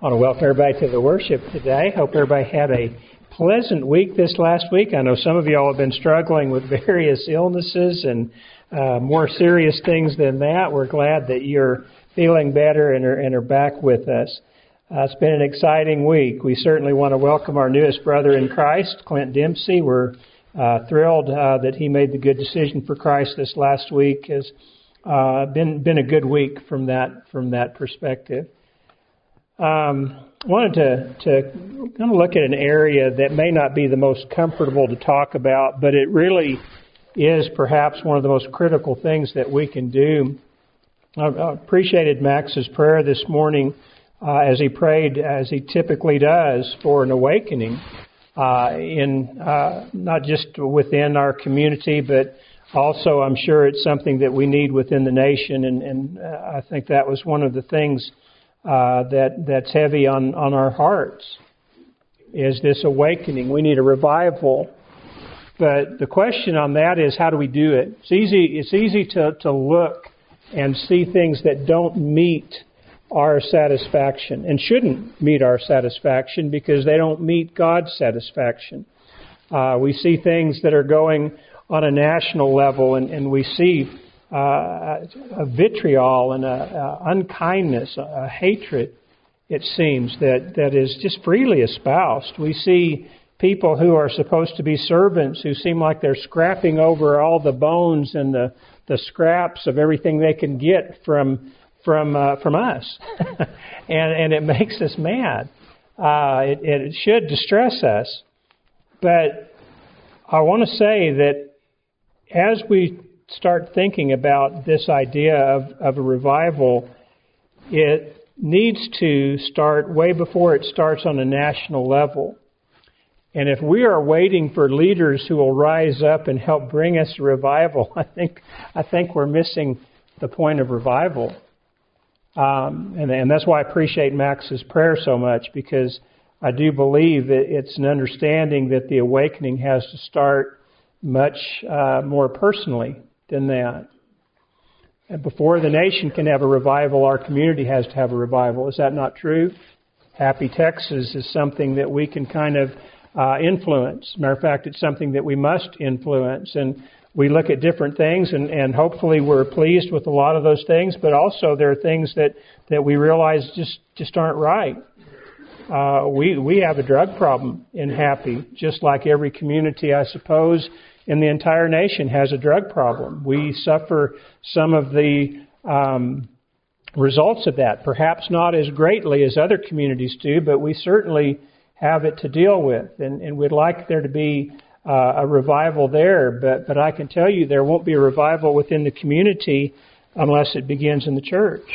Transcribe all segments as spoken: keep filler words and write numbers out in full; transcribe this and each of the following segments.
I want to welcome everybody to the worship today. Hope everybody had a pleasant week this last week. I know some of you all have been struggling with various illnesses and uh, more serious things than that. We're glad that you're feeling better and are, and are back with us. Uh, it's been an exciting week. We certainly want to welcome our newest brother in Christ, Clint Dempsey. We're uh, thrilled uh, that he made the good decision for Christ this last week. Has uh, been been a good week from that from that perspective. Um, I wanted to, to kind of look at an area that may not be the most comfortable to talk about, but it really is perhaps one of the most critical things that we can do. I, I appreciated Max's prayer this morning uh, as he prayed, as he typically does, for an awakening uh, in uh, not just within our community, but also I'm sure it's something that we need within the nation, and, and uh, I think that was one of the things Uh, that that's heavy on, on our hearts, is this awakening. We need a revival. But the question on that is, how do we do it? It's easy it's easy to, to look and see things that don't meet our satisfaction and shouldn't meet our satisfaction because they don't meet God's satisfaction. Uh, we see things that are going on a national level, and, and we see Uh, a vitriol and a, a unkindness, a, a hatred, it seems, that, that is just freely espoused. We see people who are supposed to be servants who seem like they're scrapping over all the bones and the, the scraps of everything they can get from from uh, from us, and and it makes us mad. Uh, it, it should distress us, but I want to say that as we start thinking about this idea of, of a revival, it needs to start way before it starts on a national level. And if we are waiting for leaders who will rise up and help bring us a revival, I think I think we're missing the point of revival. Um, and, and that's why I appreciate Max's prayer so much, because I do believe that it's an understanding that the awakening has to start much uh, more personally than that. And before the nation can have a revival, our community has to have a revival. Is that not true? Happy Texas is something that we can kind of uh, influence. Matter of fact, it's something that we must influence. And we look at different things, and, and hopefully we're pleased with a lot of those things, but also there are things that, that we realize just, just aren't right. Uh, we, we have a drug problem in Happy, just like every community, I suppose, in the entire nation has a drug problem. We suffer some of the um, results of that, perhaps not as greatly as other communities do, but we certainly have it to deal with. And, and we'd like there to be uh, a revival there, but, but I can tell you there won't be a revival within the community unless it begins in the church.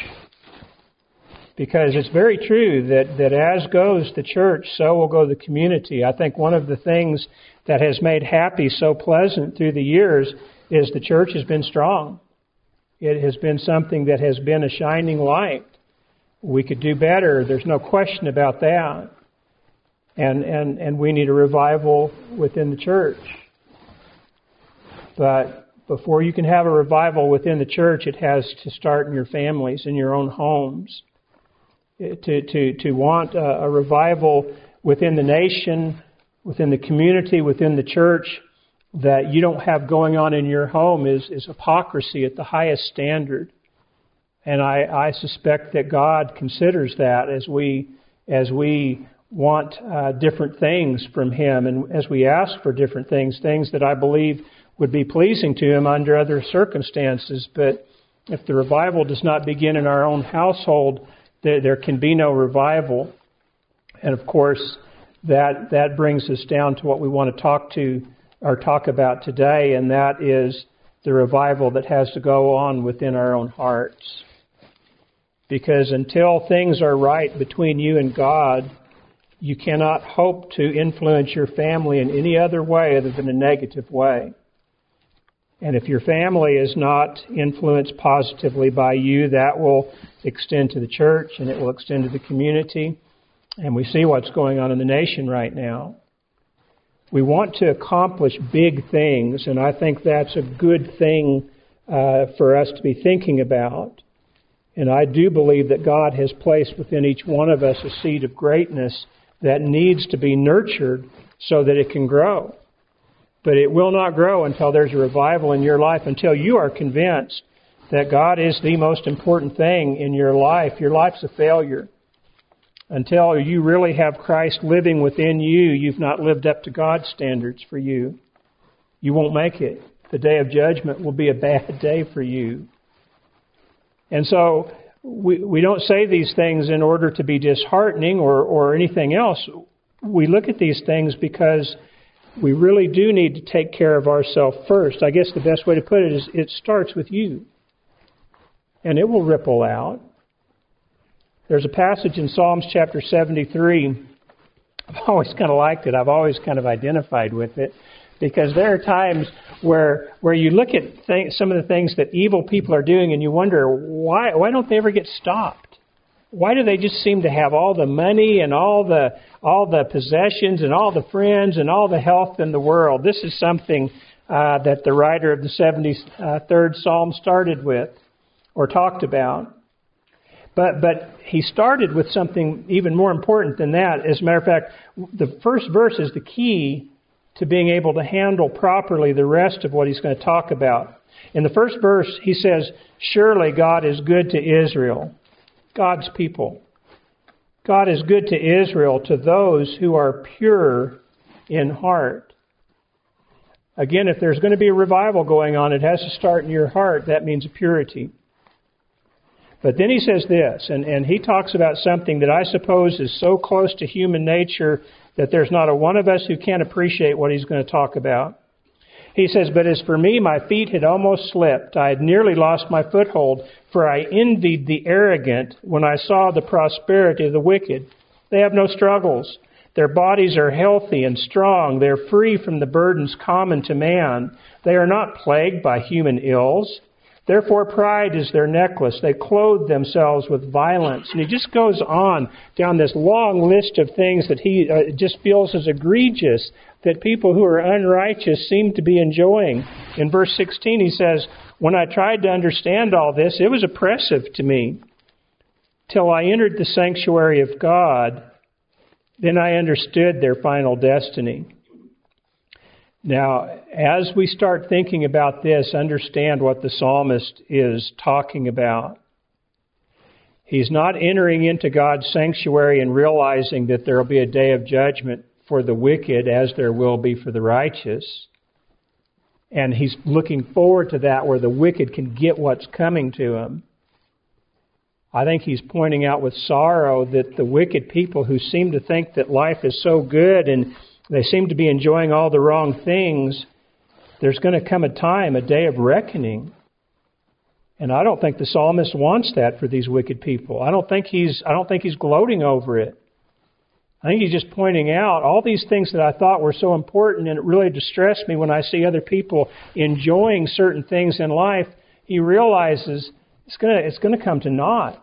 Because it's very true that, that as goes the church, so will go the community. I think one of the things that has made Happy so pleasant through the years is the church has been strong. It has been something that has been a shining light. We could do better. There's no question about that. And, and, and we need a revival within the church. But before you can have a revival within the church, it has to start in your families, in your own homes. To, to, to want a, a revival within the nation, within the community, within the church, that you don't have going on in your home is, is hypocrisy at the highest standard. And I, I suspect that God considers that as we as we want uh, different things from Him, and as we ask for different things, things that I believe would be pleasing to Him under other circumstances. But if the revival does not begin in our own household, there, there can be no revival. And of course, that that brings us down to what we want to talk to or talk about today, and that is the revival that has to go on within our own hearts. Because until things are right between you and God, you cannot hope to influence your family in any other way other than a negative way. And if your family is not influenced positively by you, that will extend to the church, and it will extend to the community. And we see what's going on in the nation right now. We want to accomplish big things, and I think that's a good thing uh, for us to be thinking about. And I do believe that God has placed within each one of us a seed of greatness that needs to be nurtured so that it can grow. But it will not grow until there's a revival in your life, until you are convinced that God is the most important thing in your life. Your life's a failure. Until you really have Christ living within you, you've not lived up to God's standards for you. You won't make it. The day of judgment will be a bad day for you. And so we we don't say these things in order to be disheartening or, or anything else. We look at these things because we really do need to take care of ourselves first. I guess the best way to put it is it starts with you. And it will ripple out. There's a passage in Psalms chapter seventy-three. I've always kind of liked it. I've always kind of identified with it. Because there are times where where you look at th- some of the things that evil people are doing and you wonder, why why don't they ever get stopped? Why do they just seem to have all the money and all the all the possessions and all the friends and all the health in the world? This is something uh, that the writer of the seventy-third Psalm started with or talked about. But but he started with something even more important than that. As a matter of fact, the first verse is the key to being able to handle properly the rest of what he's going to talk about. In the first verse, he says, surely God is good to Israel, God's people. God is good to Israel, to those who are pure in heart. Again, if there's going to be a revival going on, it has to start in your heart. That means purity. But then he says this, and, and he talks about something that I suppose is so close to human nature that there's not a one of us who can't appreciate what he's going to talk about. He says, but as for me, my feet had almost slipped. I had nearly lost my foothold, for I envied the arrogant when I saw the prosperity of the wicked. They have no struggles. Their bodies are healthy and strong. They are free from the burdens common to man. They are not plagued by human ills. Therefore, pride is their necklace. They clothe themselves with violence. And he just goes on down this long list of things that he uh, just feels as egregious that people who are unrighteous seem to be enjoying. In verse sixteen, he says, when I tried to understand all this, it was oppressive to me. Till I entered the sanctuary of God, then I understood their final destiny. Now, as we start thinking about this, understand what the psalmist is talking about. He's not entering into God's sanctuary and realizing that there will be a day of judgment for the wicked as there will be for the righteous. And he's looking forward to that where the wicked can get what's coming to him. I think he's pointing out with sorrow that the wicked people who seem to think that life is so good and they seem to be enjoying all the wrong things, there's going to come a time, a day of reckoning. And I don't think the psalmist wants that for these wicked people. I don't think he's I don't think he's gloating over it. I think he's just pointing out all these things that I thought were so important, and it really distressed me when I see other people enjoying certain things in life. He realizes it's going to it's going to come to naught.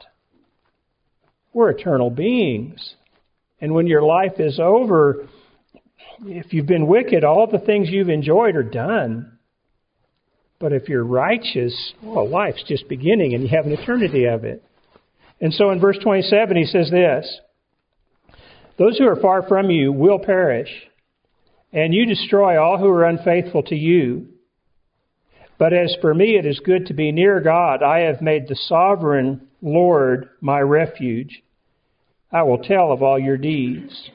We're eternal beings. And when your life is over, if you've been wicked, all the things you've enjoyed are done. But if you're righteous, well, life's just beginning and you have an eternity of it. And so in verse twenty-seven, he says this, those who are far from you will perish, and you destroy all who are unfaithful to you. But as for me, it is good to be near God. I have made the sovereign Lord my refuge. I will tell of all your deeds.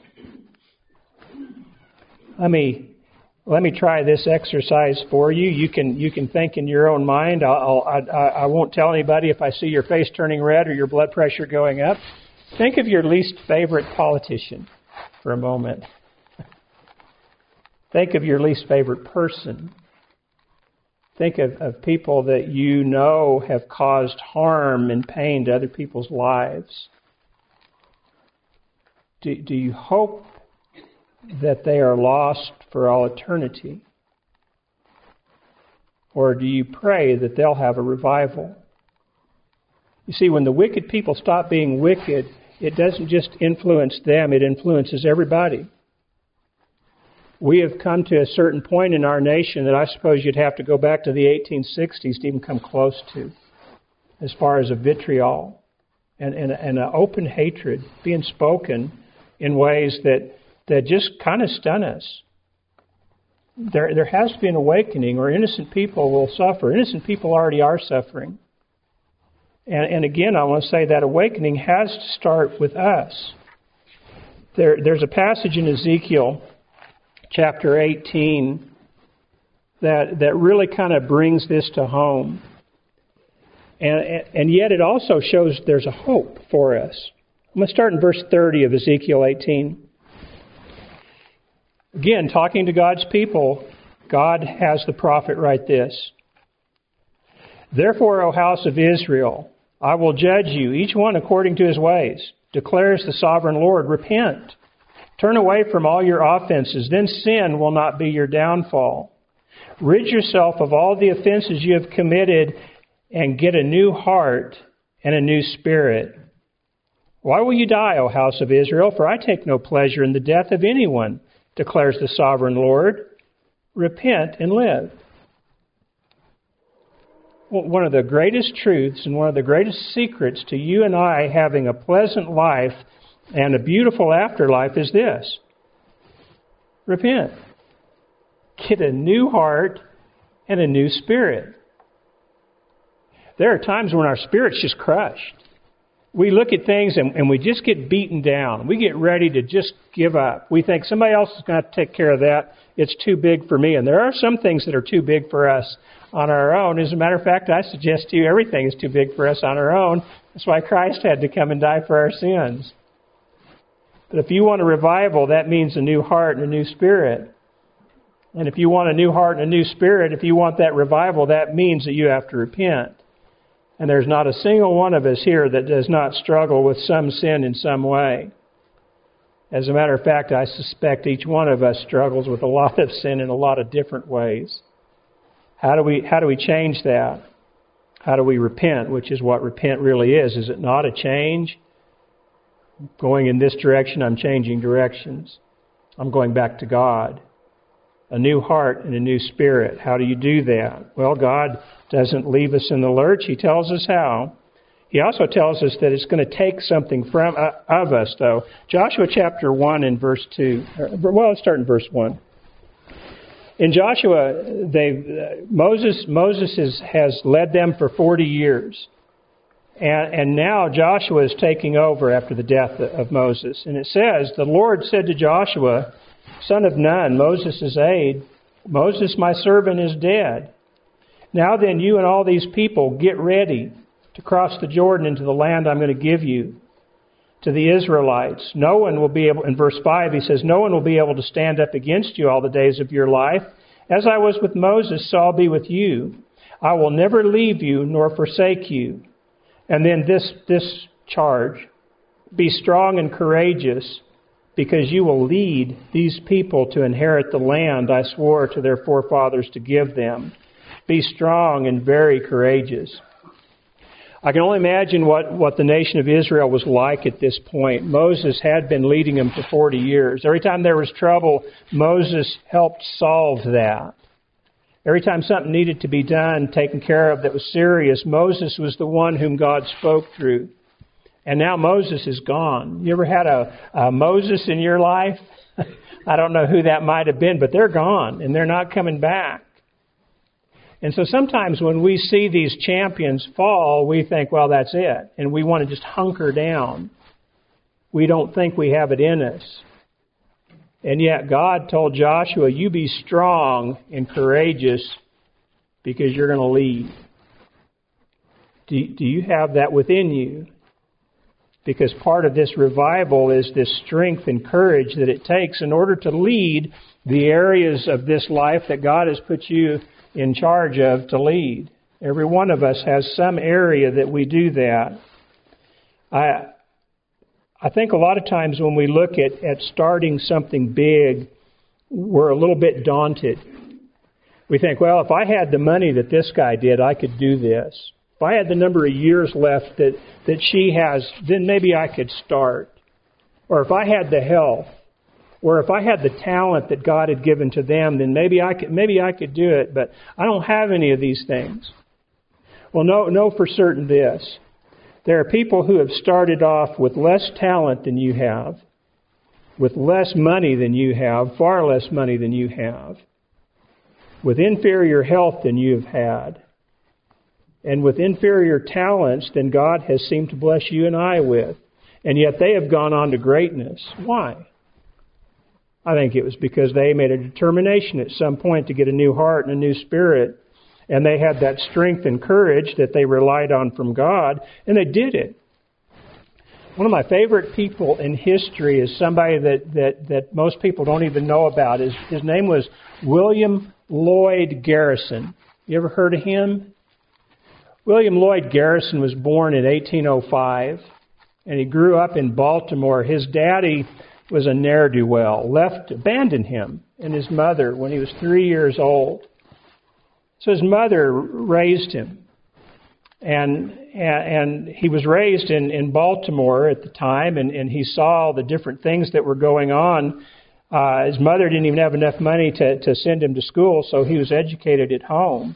Let me let me try this exercise for you. You can you can think in your own mind. I'll, I I won't tell anybody if I see your face turning red or your blood pressure going up. Think of your least favorite politician for a moment. Think of your least favorite person. Think of, of people that you know have caused harm and pain to other people's lives. Do, do you hope that they are lost for all eternity? Or do you pray that they'll have a revival? You see, when the wicked people stop being wicked, it doesn't just influence them, it influences everybody. We have come to a certain point in our nation that I suppose you'd have to go back to the eighteen sixties to even come close to. as far as a vitriol and, and, and an open hatred being spoken in ways that, that just kind of stun us. There, there has to be an awakening, or innocent people will suffer. Innocent people already are suffering. And, and again, I want to say that awakening has to start with us. There, there's a passage in Ezekiel chapter eighteen that, that really kind of brings this to home. And, and yet it also shows there's a hope for us. I'm going to start in verse thirty of Ezekiel eighteen. Again, talking to God's people, God has the prophet write this. Therefore, O house of Israel, I will judge you, each one according to his ways, declares the sovereign Lord. Repent. Turn away from all your offenses, then sin will not be your downfall. Rid yourself of all the offenses you have committed and get a new heart and a new spirit. Why will you die, O house of Israel? For I take no pleasure in the death of anyone, declares the sovereign Lord. Repent and live. Well, one of the greatest truths and one of the greatest secrets to you and I having a pleasant life and a beautiful afterlife is this. Repent. Get a new heart and a new spirit. There are times when our spirit's just crushed. We look at things and, and we just get beaten down. We get ready to just give up. We think somebody else is going to take care of that. It's too big for me. And there are some things that are too big for us on our own. As a matter of fact, I suggest to you everything is too big for us on our own. That's why Christ had to come and die for our sins. But if you want a revival, that means a new heart and a new spirit. And if you want a new heart and a new spirit, if you want that revival, that means that you have to repent. And there's not a single one of us here that does not struggle with some sin in some way. As a matter of fact, I suspect each one of us struggles with a lot of sin in a lot of different ways. How do we, how do we change that? How do we repent, which is what repent really is? Is it not a change? Going in this direction, I'm changing directions. I'm going back to God. A new heart and a new spirit. How do you do that? Well, God doesn't leave us in the lurch. He tells us how. He also tells us that it's going to take something from uh, of us, though. Joshua chapter one and verse two. Well, let's start in verse one. In Joshua, they Moses Moses is, has led them for forty years. And, and now Joshua is taking over after the death of Moses. And it says, the Lord said to Joshua, son of Nun, Moses' aide, Moses, my servant, is dead. Now then, you and all these people, get ready to cross the Jordan into the land I'm going to give you to the Israelites. No one will be able, in verse five, he says, no one will be able to stand up against you all the days of your life. As I was with Moses, so I'll be with you. I will never leave you nor forsake you. And then this, this charge, be strong and courageous, because you will lead these people to inherit the land I swore to their forefathers to give them. Be strong and very courageous. I can only imagine what, what the nation of Israel was like at this point. Moses had been leading them for forty years. Every time there was trouble, Moses helped solve that. Every time something needed to be done, taken care of that was serious, Moses was the one whom God spoke through. And now Moses is gone. You ever had a, a Moses in your life? I don't know who that might have been, but they're gone and they're not coming back. And so sometimes when we see these champions fall, we think, well, that's it. And we want to just hunker down. We don't think we have it in us. And yet God told Joshua, you be strong and courageous because you're going to lead. Do, do you have that within you? Because part of this revival is this strength and courage that it takes in order to lead the areas of this life that God has put you in charge of to lead. Every one of us has some area that we do that. I I think a lot of times when we look at, at starting something big, we're a little bit daunted. We think, well, if I had the money that this guy did, I could do this. If I had the number of years left that, that she has, then maybe I could start. Or if I had the health, or if I had the talent that God had given to them, then maybe I could, maybe I could do it, but I don't have any of these things. Well, know, know for certain this. There are people who have started off with less talent than you have, with less money than you have, far less money than you have, with inferior health than you've had, and with inferior talents than God has seemed to bless you and I with. And yet they have gone on to greatness. Why? I think it was because they made a determination at some point to get a new heart and a new spirit. And they had that strength and courage that they relied on from God, and they did it. One of my favorite people in history is somebody that, that, that most people don't even know about. His, his name was William Lloyd Garrison. You ever heard of him? William Lloyd Garrison was born in eighteen oh five, and he grew up in Baltimore. His daddy was a ne'er-do-well, left, abandoned him and his mother when he was three years old. So his mother raised him, and and he was raised in, in Baltimore at the time, and, and he saw the different things that were going on. Uh, his mother didn't even have enough money to, to send him to school, so he was educated at home.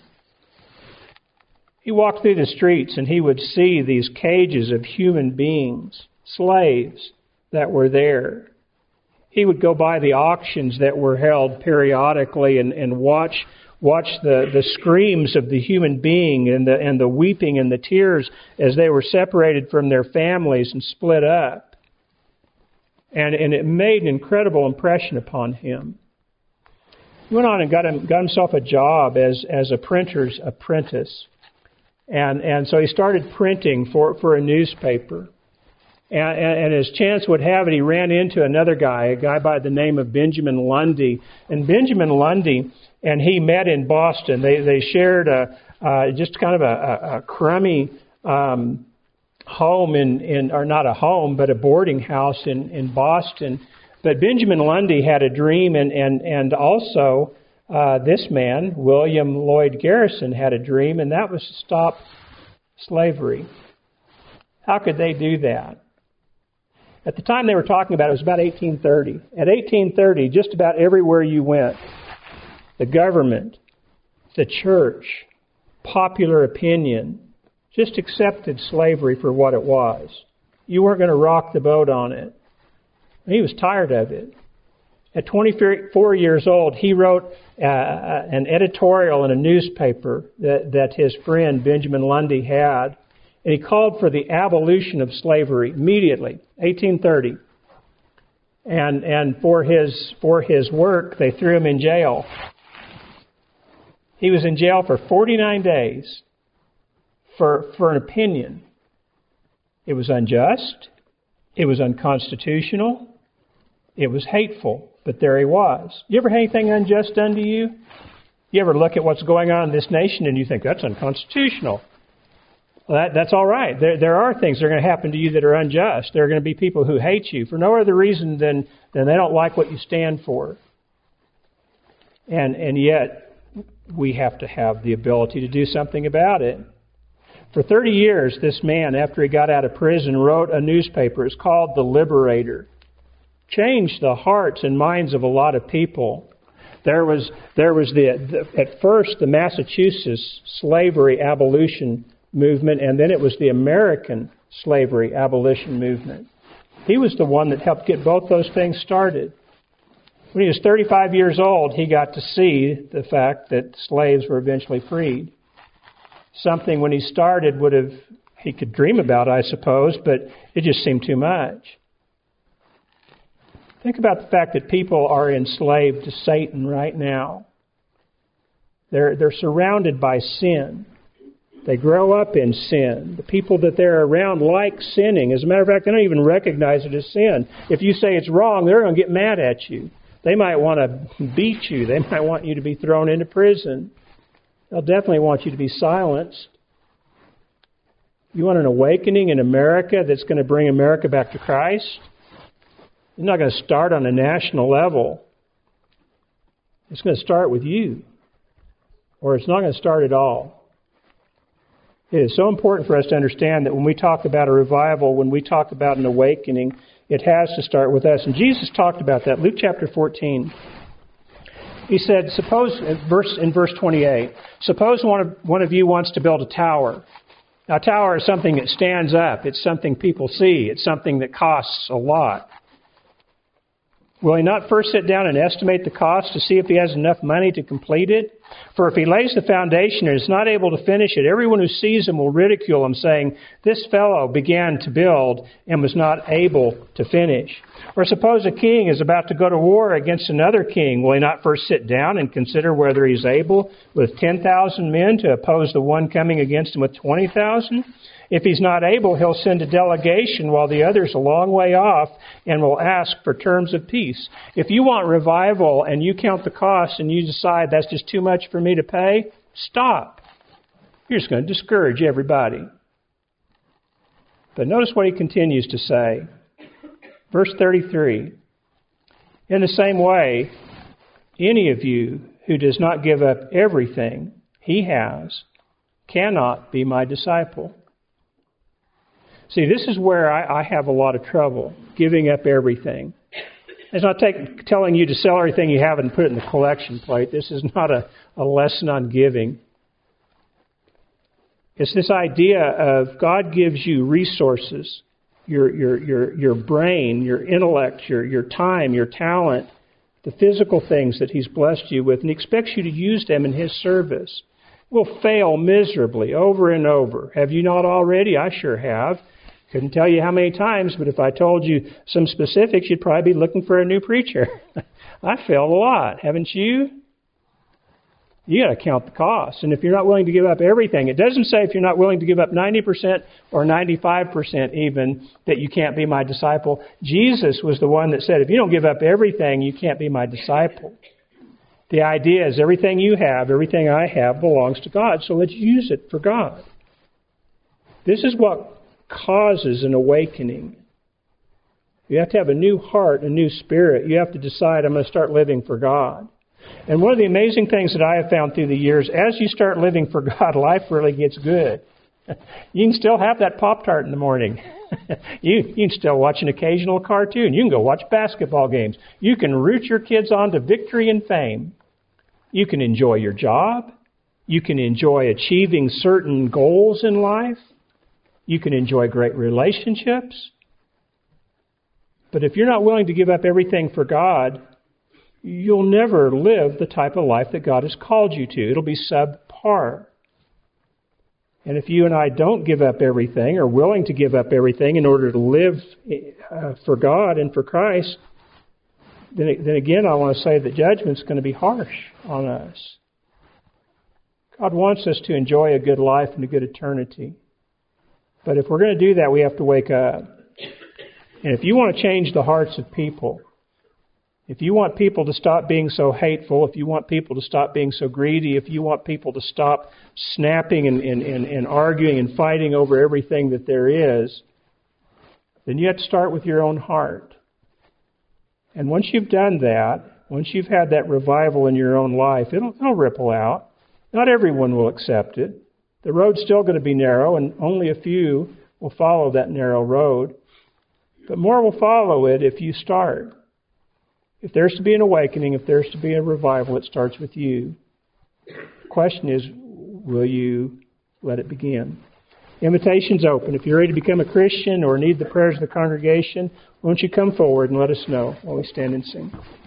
He walked through the streets, and he would see these cages of human beings, slaves that were there. He would go by the auctions that were held periodically and, and watch Watch the, the screams of the human being and the and the weeping and the tears as they were separated from their families and split up. And and it made an incredible impression upon him. He went on and got him got himself a job as, as a printer's apprentice. And and so he started printing for, for a newspaper. And, and, and as chance would have it, he ran into another guy, a guy by the name of Benjamin Lundy. And Benjamin Lundy and he met in Boston. They they shared a uh, just kind of a, a, a crummy um, home in, in or not a home, but a boarding house in, in Boston. But Benjamin Lundy had a dream, and and and also uh, this man, William Lloyd Garrison, had a dream, and that was to stop slavery. How could they do that? At the time they were talking about it, it was about eighteen thirty. At eighteen thirty, just about everywhere you went, the government, the church, popular opinion, just accepted slavery for what it was. You weren't going to rock the boat on it. He was tired of it. At twenty-four years old, he wrote uh, an editorial in a newspaper that, that his friend Benjamin Lundy had, and he called for the abolition of slavery immediately, eighteen thirty. And and for his for his work, they threw him in jail. He was in jail for forty-nine days for for an opinion. It was unjust. It was unconstitutional. It was hateful. But there he was. You ever had anything unjust done to you? You ever look at what's going on in this nation and you think, that's unconstitutional? Well, that, that's all right. There, there are things that are going to happen to you that are unjust. There are going to be people who hate you for no other reason than, than they don't like what you stand for. And and yet, we have to have the ability to do something about it. For thirty years, this man, after he got out of prison, wrote a newspaper. It's called The Liberator. Changed the hearts and minds of a lot of people. There was there was the, the at first the Massachusetts slavery abolition movement, and then it was the American slavery abolition movement. He was the one that helped get both those things started. When he was thirty-five years old, he got to see the fact that slaves were eventually freed. Something when he started would have, he could dream about, I suppose, but it just seemed too much. Think about the fact that people are enslaved to Satan right now. They're, they're surrounded by sin. They grow up in sin. The people that they're around like sinning. As a matter of fact, they don't even recognize it as sin. If you say it's wrong, they're going to get mad at you. They might want to beat you. They might want you to be thrown into prison. They'll definitely want you to be silenced. You want an awakening in America that's going to bring America back to Christ? It's not going to start on a national level. It's going to start with you. Or it's not going to start at all. It is so important for us to understand that when we talk about a revival, when we talk about an awakening, it has to start with us. And Jesus talked about that. Luke chapter fourteen. He said, suppose, in verse, in verse twenty-eight, suppose one of, one of you wants to build a tower. Now, a tower is something that stands up. It's something people see. It's something that costs a lot. Will he not first sit down and estimate the cost to see if he has enough money to complete it? For if he lays the foundation and is not able to finish it, everyone who sees him will ridicule him, saying, this fellow began to build and was not able to finish. Or suppose a king is about to go to war against another king. Will he not first sit down and consider whether he's able with ten thousand men to oppose the one coming against him with twenty thousand? If he's not able, he'll send a delegation while the other's a long way off and will ask for terms of peace. If you want revival and you count the cost and you decide that's just too much for me to pay, stop. You're just going to discourage everybody. But notice what he continues to say. Verse thirty-three. In the same way, any of you who does not give up everything he has cannot be my disciple. See, this is where I, I have a lot of trouble, giving up everything. It's not take, telling you to sell everything you have and put it in the collection plate. This is not a, a lesson on giving. It's this idea of God gives you resources, your your your your brain, your intellect, your your time, your talent, the physical things that He's blessed you with, and He expects you to use them in His service. We'll fail miserably over and over. Have you not already? I sure have. Couldn't tell you how many times, but if I told you some specifics, you'd probably be looking for a new preacher. I failed a lot, haven't you? You got to count the costs. And if you're not willing to give up everything, it doesn't say if you're not willing to give up ninety percent or ninety-five percent even, that you can't be my disciple. Jesus was the one that said, if you don't give up everything, you can't be my disciple. The idea is everything you have, everything I have belongs to God, so let's use it for God. This is what causes an awakening. You have to have a new heart, a new spirit. You have to decide, I'm going to start living for God. And one of the amazing things that I have found through the years, as you start living for God, life really gets good. You can still have that Pop-Tart in the morning. you, you can still watch an occasional cartoon. You can go watch basketball games. You can root your kids on to victory and fame. You can enjoy your job. You can enjoy achieving certain goals in life. You can enjoy great relationships. But if you're not willing to give up everything for God, you'll never live the type of life that God has called you to. It'll be subpar. And if you and I don't give up everything, or willing to give up everything in order to live uh, for God and for Christ, then, then again I want to say that judgment's going to be harsh on us. God wants us to enjoy a good life and a good eternity. But if we're going to do that, we have to wake up. And if you want to change the hearts of people, if you want people to stop being so hateful, if you want people to stop being so greedy, if you want people to stop snapping and, and, and, and arguing and fighting over everything that there is, then you have to start with your own heart. And once you've done that, once you've had that revival in your own life, it'll, it'll ripple out. Not everyone will accept it. The road's still going to be narrow, and only a few will follow that narrow road. But more will follow it if you start. If there's to be an awakening, if there's to be a revival, it starts with you. The question is, will you let it begin? Invitation's open. If you're ready to become a Christian or need the prayers of the congregation, won't you come forward and let us know while we stand and sing.